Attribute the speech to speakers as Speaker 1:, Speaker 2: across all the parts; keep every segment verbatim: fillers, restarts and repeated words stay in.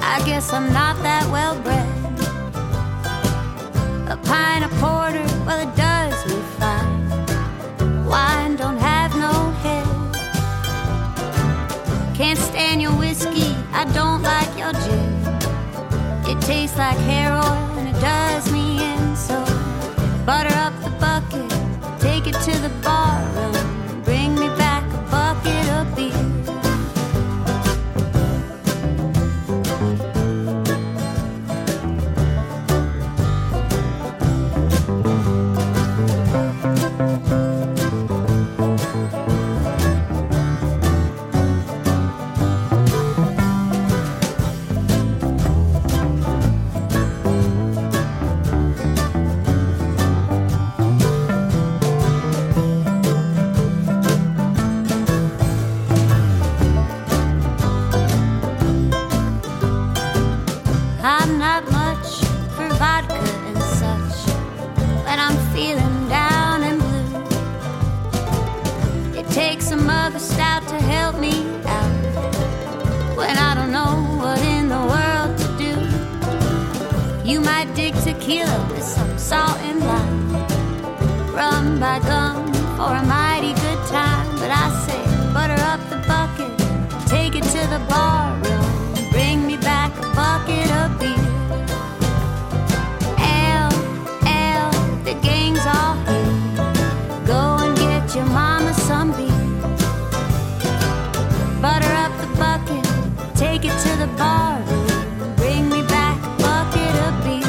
Speaker 1: I guess I'm not that well bred. A pint of porter, well, it does me fine. Wine don't have no head. Can't stand your whiskey, I don't like your gin. It tastes like hair oil and it does me in. So butter up the bucket, take it to the bar room, bring me back a bucket of beer. I'm not much for vodka and such when I'm feeling down and blue. It takes a mug of stout to help me out when I don't know what in the world to do. You might dig tequila with some salt and lime, rum by gum for a mighty good time. But I say butter up the bucket, take it to the bar room, bring me back a bucket of beer. Ale, ale, the gang's all here. Go and get your mama some beer. Butter up the bucket, take it to the bar room, bring me back a bucket of beer.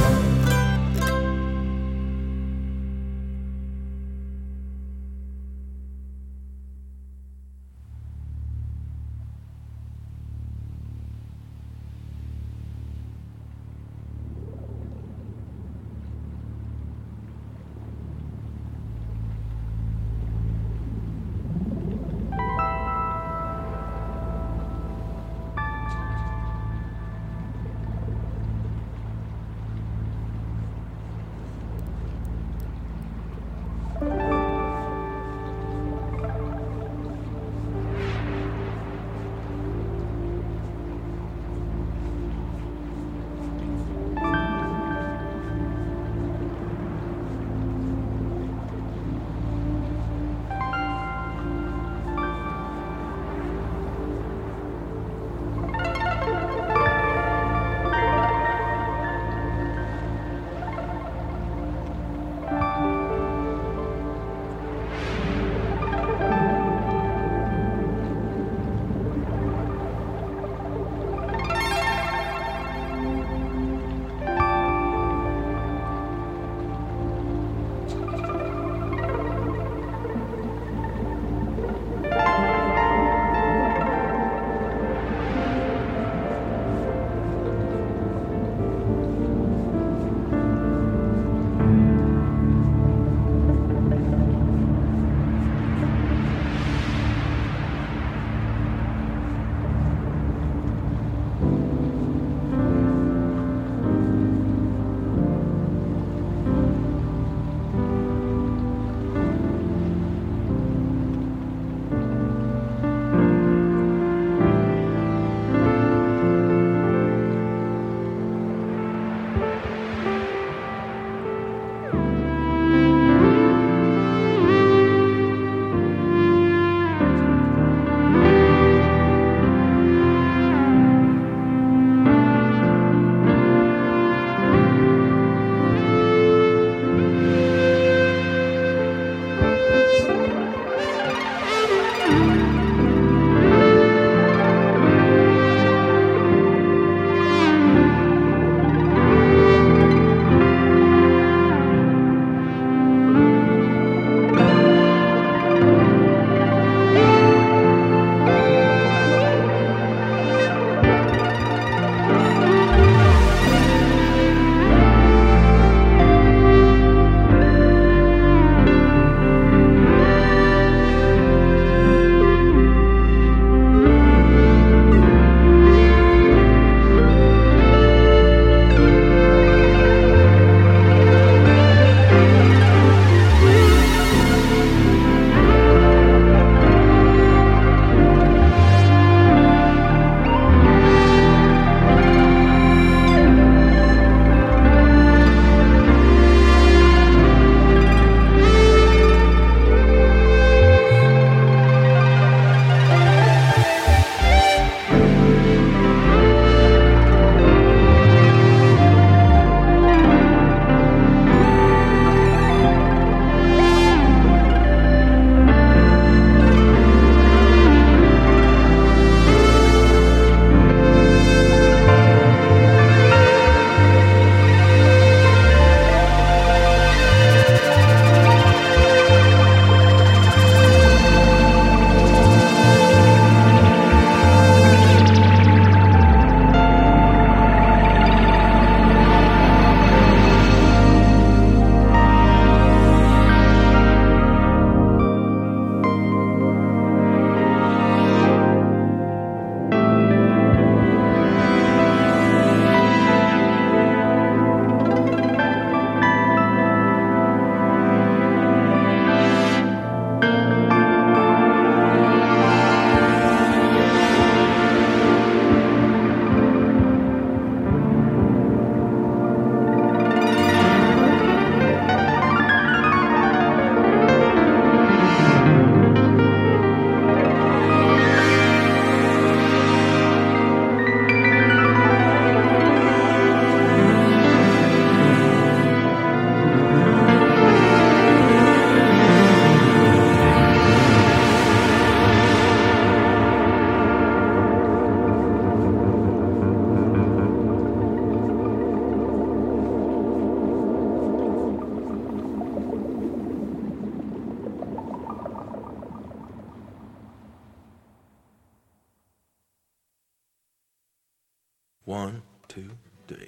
Speaker 2: two, three.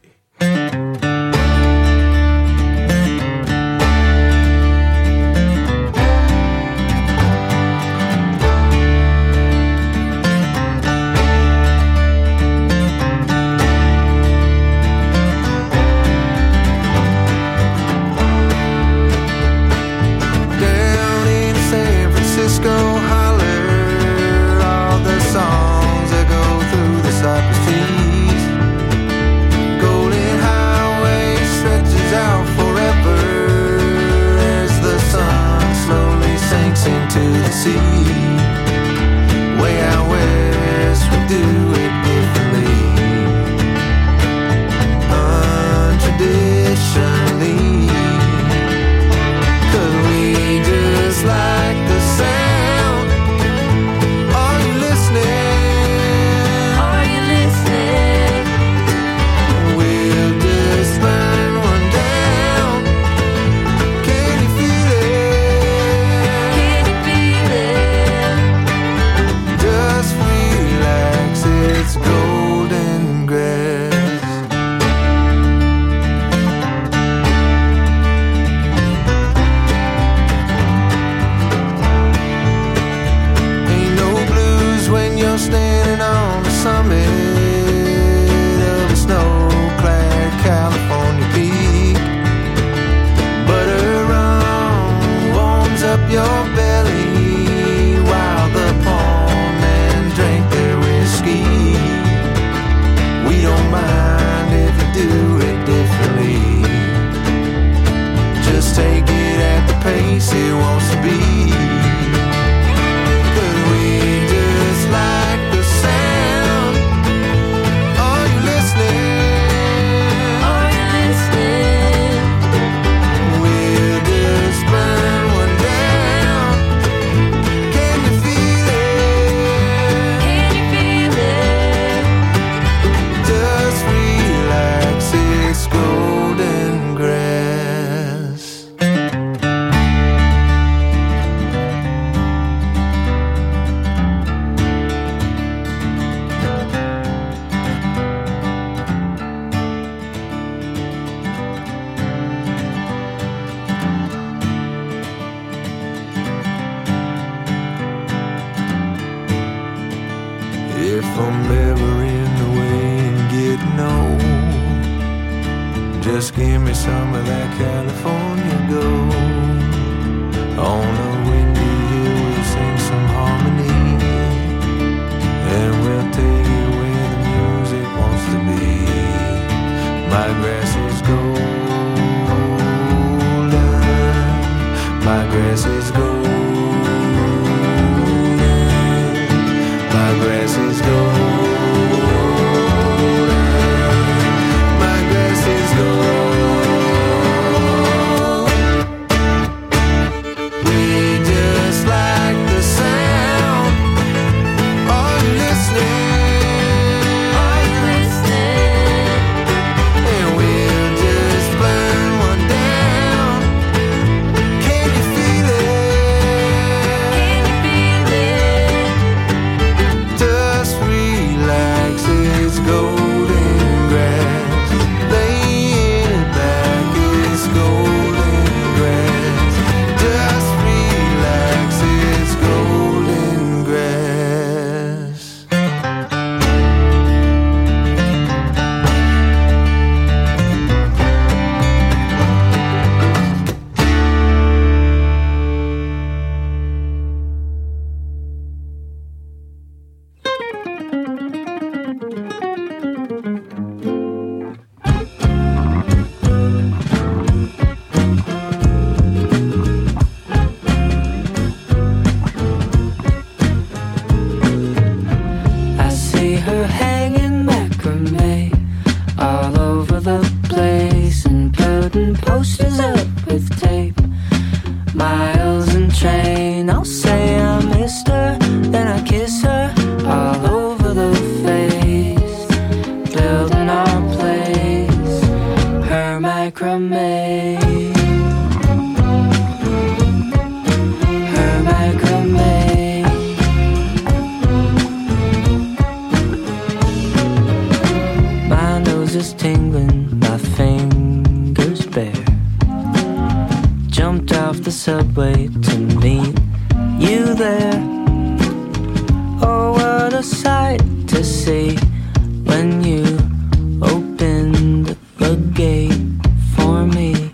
Speaker 2: just tingling, my fingers bare. Jumped off the subway to meet you there. Oh, what a sight to see when you opened the gate for me.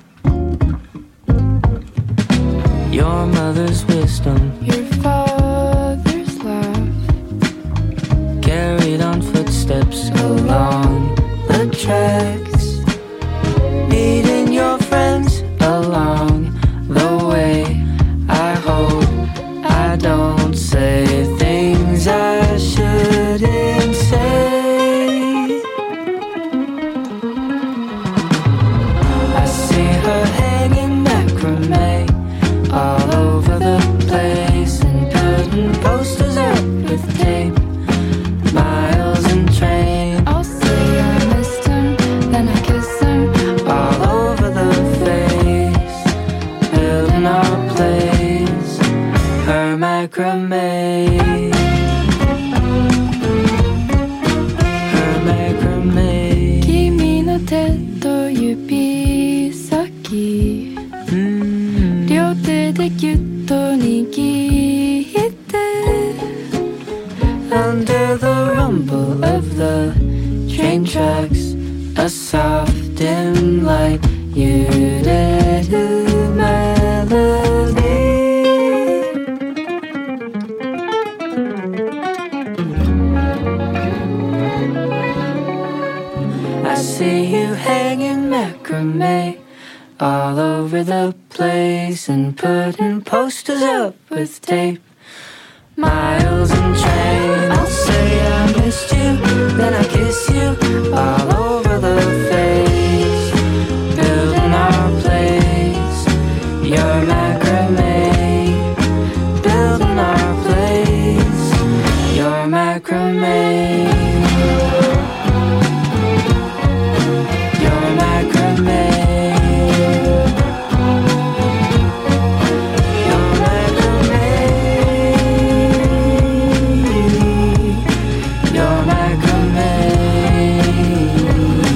Speaker 2: Your mother's wisdom,
Speaker 3: your father's laugh,
Speaker 2: carried on footsteps along the tracks, meeting your friends along the way. I hope I don't say things I shouldn't say. I see her hanging macrame all over the place and putting posters up with tape, miles and train.
Speaker 3: I'll say I missed him, then I kiss him
Speaker 2: all over the face, building our place, her macrame, her macrame.
Speaker 3: 君の手と指先、両手でギュッと握って
Speaker 2: Under the rumble of the train tracks, a soft dim light, muted melody. I see you hanging macrame all over the place and putting posters up with tape, miles and train. I'll say I missed you, then I kiss you all over the face, building our place, your macrame, building our place, your macrame, your macrame. Your macrame.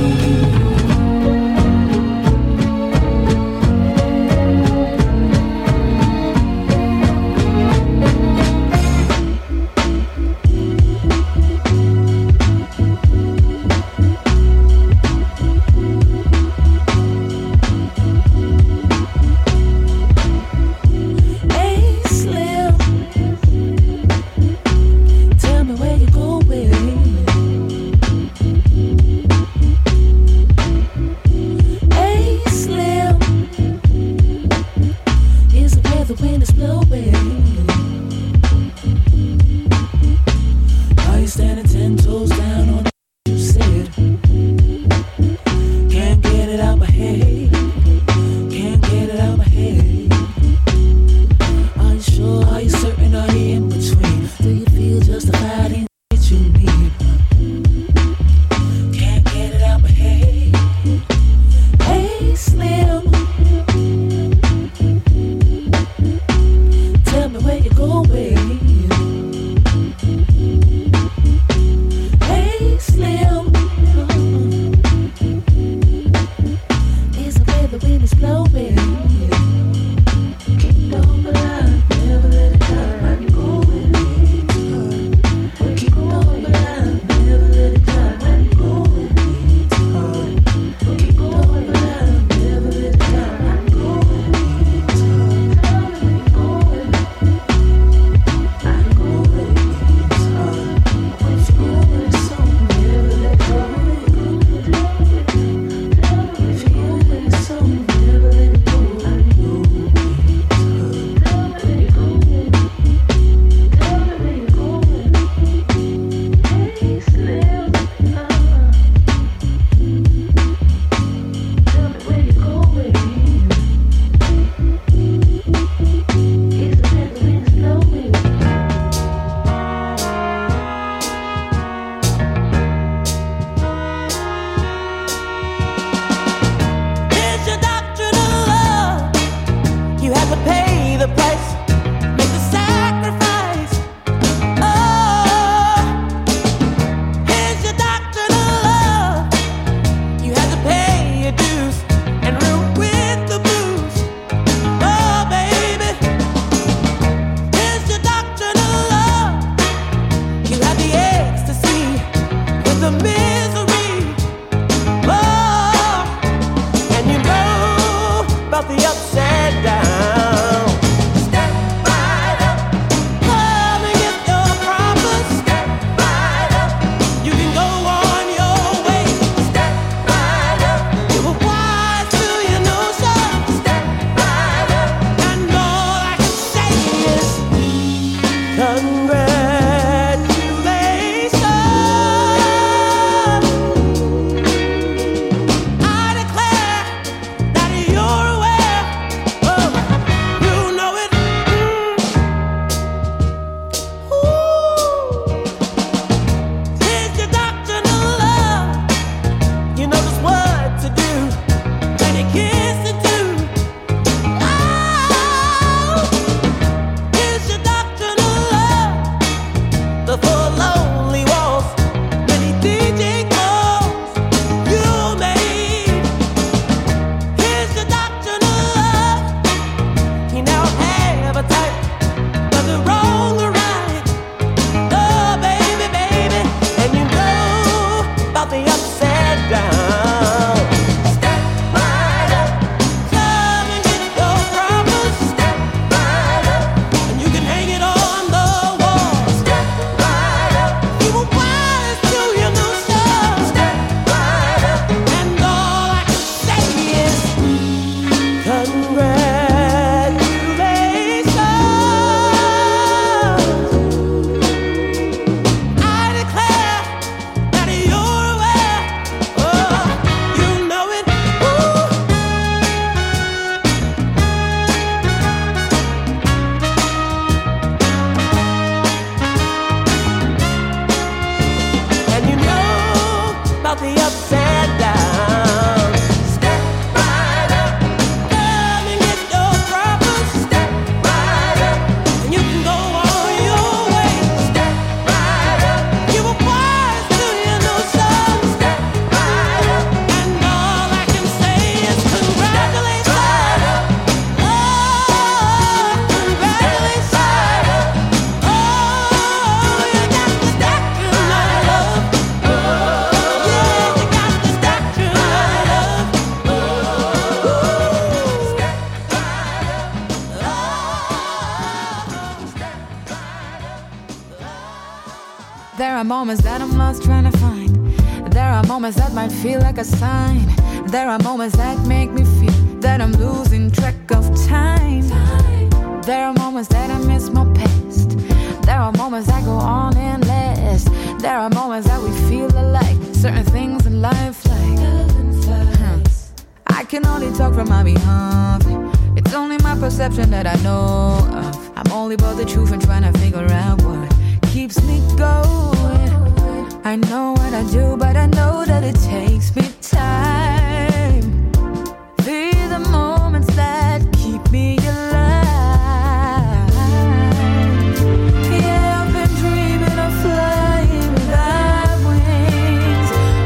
Speaker 4: upside down. Step right up, come and get your problems. Step right up, and you can go on your way. Step right up, you were wise to hear no song. Step right up, and all I can say is congratulations. Oh, congratulations. Oh, you got the doctrine of love. Yeah, you got the doctrine of love. Step right up.
Speaker 3: There are moments that I'm lost trying to find. There are moments that might feel like a sign. There are moments that make me feel that I'm losing track of time. There are moments that I miss my past. There are moments that go on and last. There are moments that we feel alike. Certain things in life like huh. I can only talk from my behalf. It's only my perception that I know of. I'm only about the truth and trying to figure out what keeps me going. I know what I do, but I know that it takes me time. These are moments that keep me alive. Yeah, I've been dreaming of flying without wings,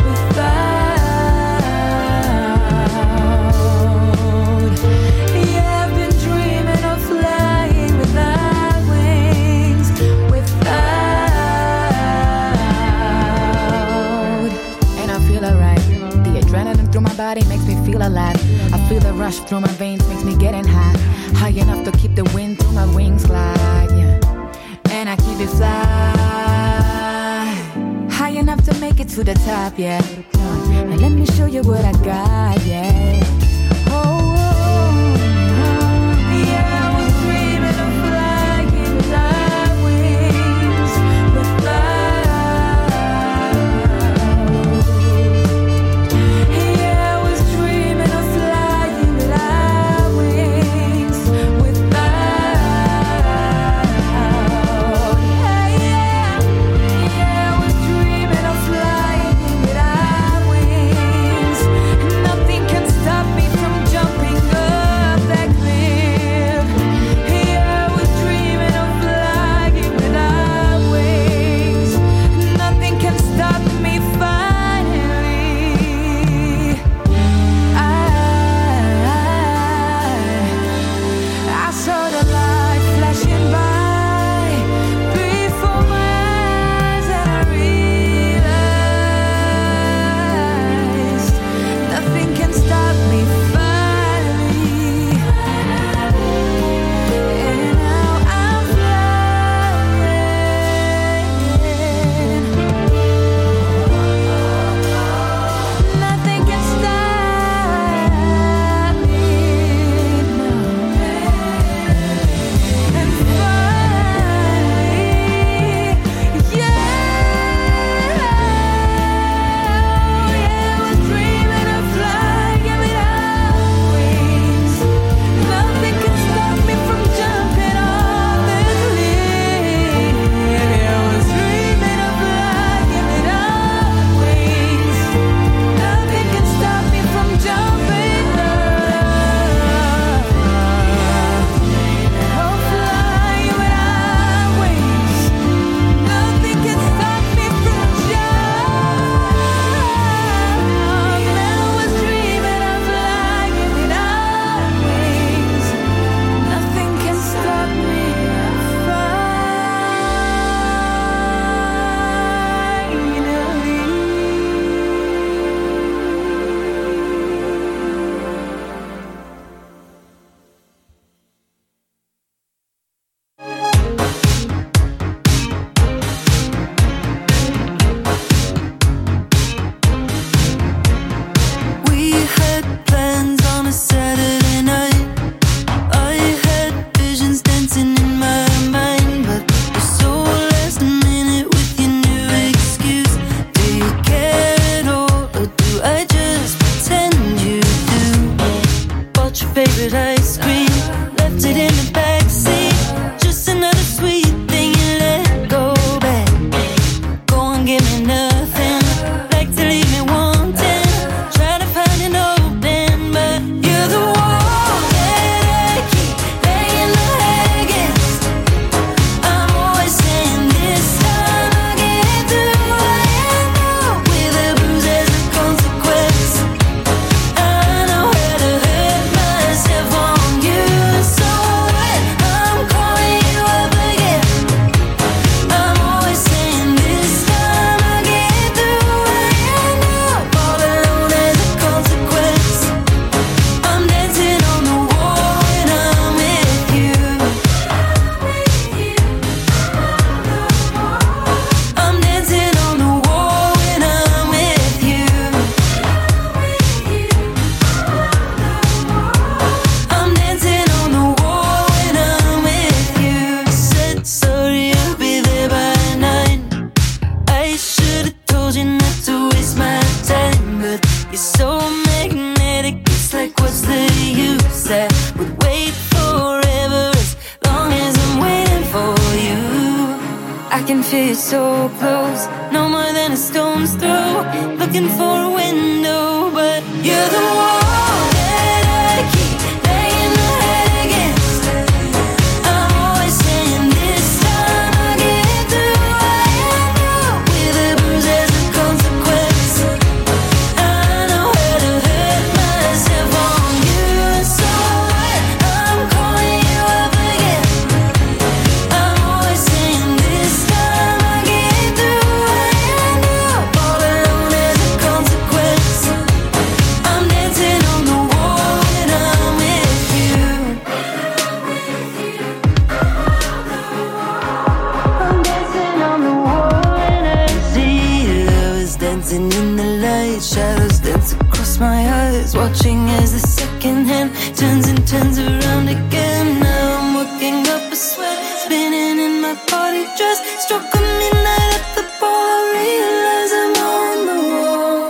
Speaker 3: without. Yeah, I've been dreaming of flying without wings, without. And I feel alright. The adrenaline through my body makes me feel alive. I feel the rush through my veins, makes me getting high. High enough to keep the wind through my wings glide, yeah. And I keep it fly. High enough to make it to the top, yeah. And let me show you what I got, yeah. Oh, oh, oh. Yeah, I was dreaming of flying without wings, without. Yeah, I was dreaming of flying without wings, without. Yeah, yeah. Yeah, I was dreaming of flying without wings. Nothing can stop me
Speaker 2: feel so close, no more than a stone's throw. Looking for a window, but you're the wall that I keep banging my head against. I'm always saying this time I'll get through. I end up with a bruise as a consequence. I know how to hurt myself on you, so what? I'm calling you up again. I'm always saying this time I'll get through. I end up all alone as a consequence. I'm dancing on the wall when I'm with you. I'm dancing on the wall when I see lovers dancing in the light. Shadows dance across my eyes, watching as the second hand turns and turns around again. Now I'm working up a sweat, spinning in my party dress. Struck a midnight at the bar, realize I'm on the wall.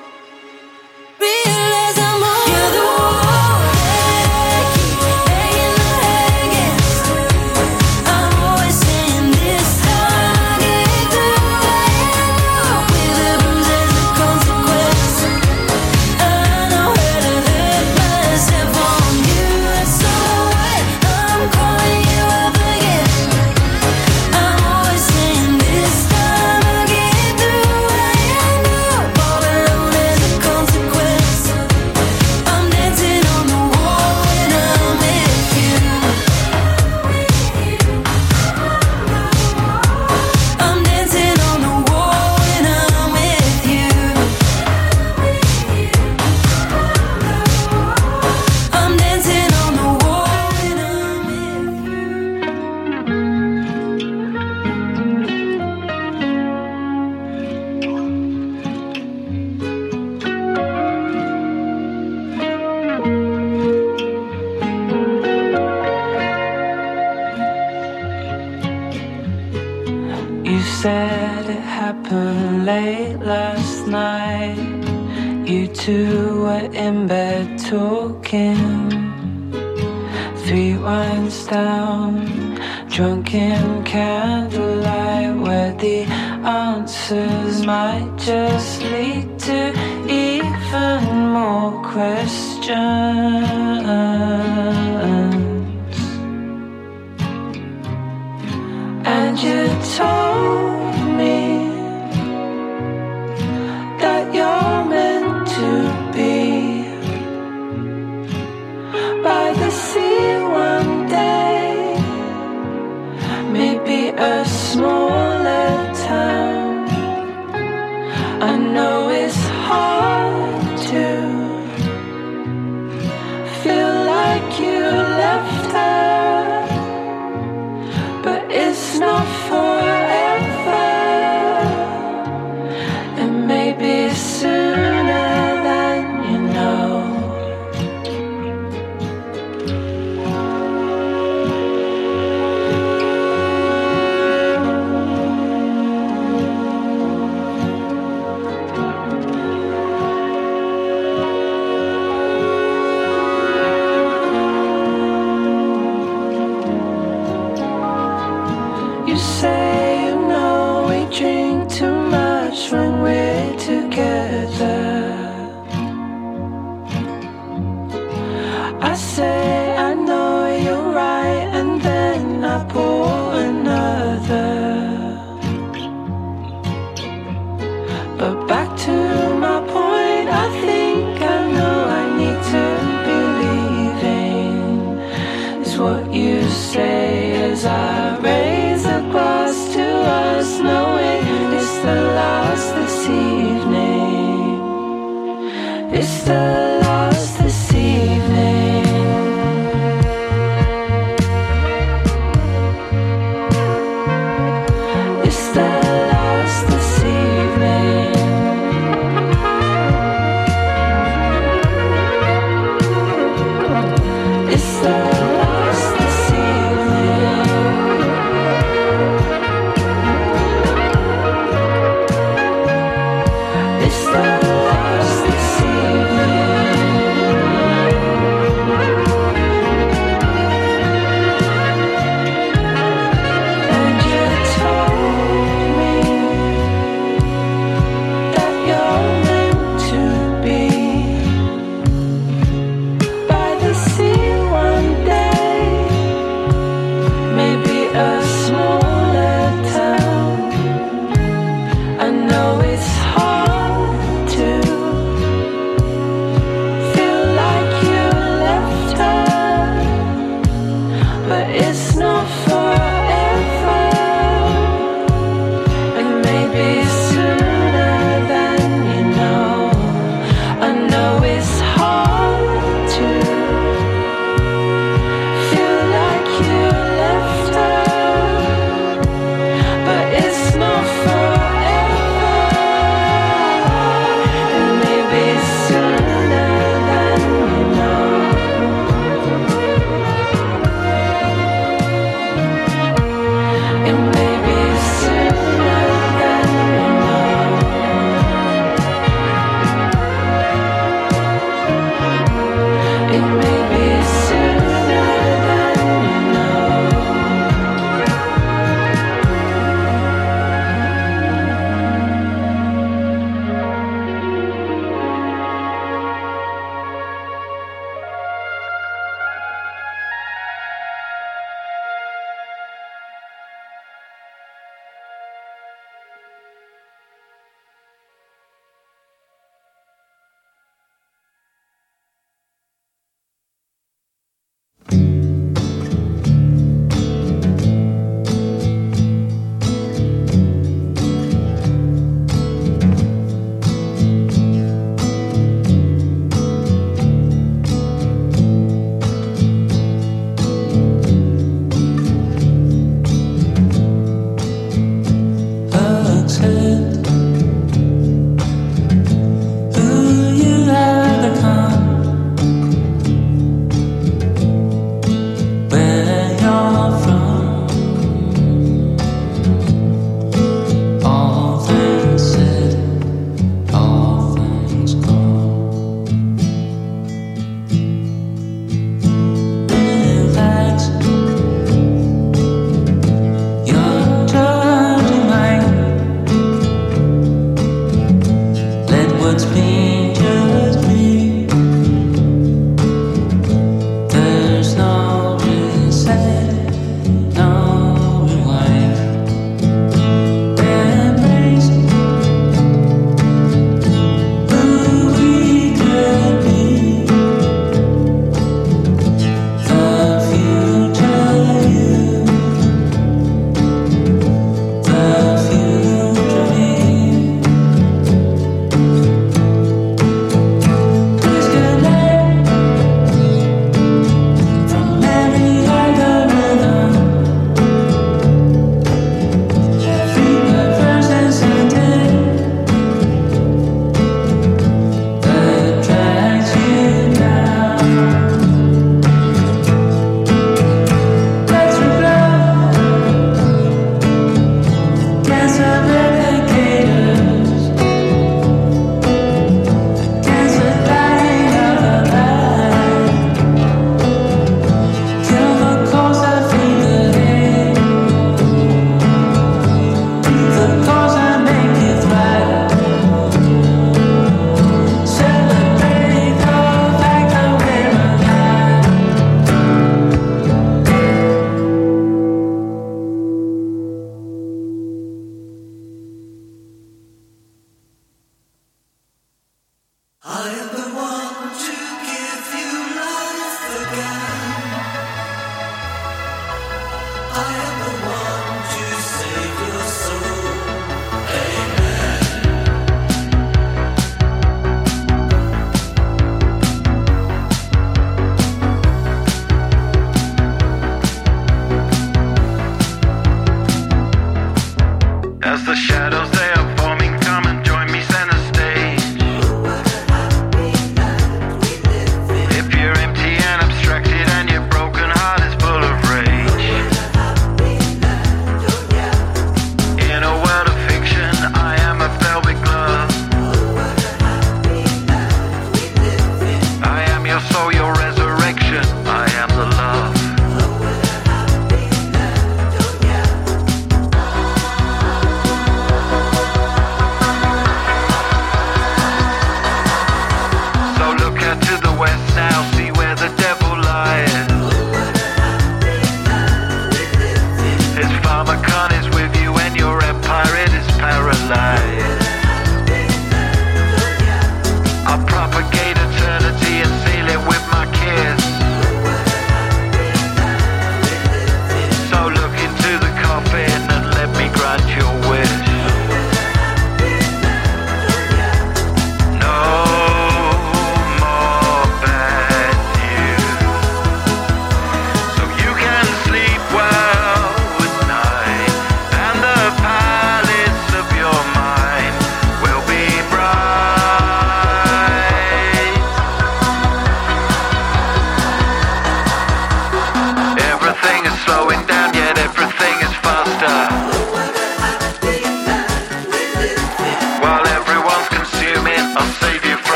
Speaker 2: Realize I'm on You're the wall that I keep banging my head against. I'm always saying this time I'll get through. I end up with a bruise as a consequence. I know how to hurt myself on you, so what? I'm calling you up again. I'm always saying this time I'll get through. I end up all alone as a consequence. I'm dancing on the wall when I'm with you. I'm dancing on the wall when I'm with you. I'm dancing on the wall when I'm with you. You said it happened late last night. You two were in bed talking. Three wines down, drunk in candlelight, where the answers might just lead to even more questions. And you told me that you're meant to be by the sea one day, maybe a smaller town. I know it's hard to feel like you left her, but it's not forever. It may be sooner than you know. You say you know we drink too much when we're together. I say I know you're right, and then I pour another. But back to my point, I think I know I need to be leaving. Is what you say as I raise a glass to us, knowing it's the last this evening. It's the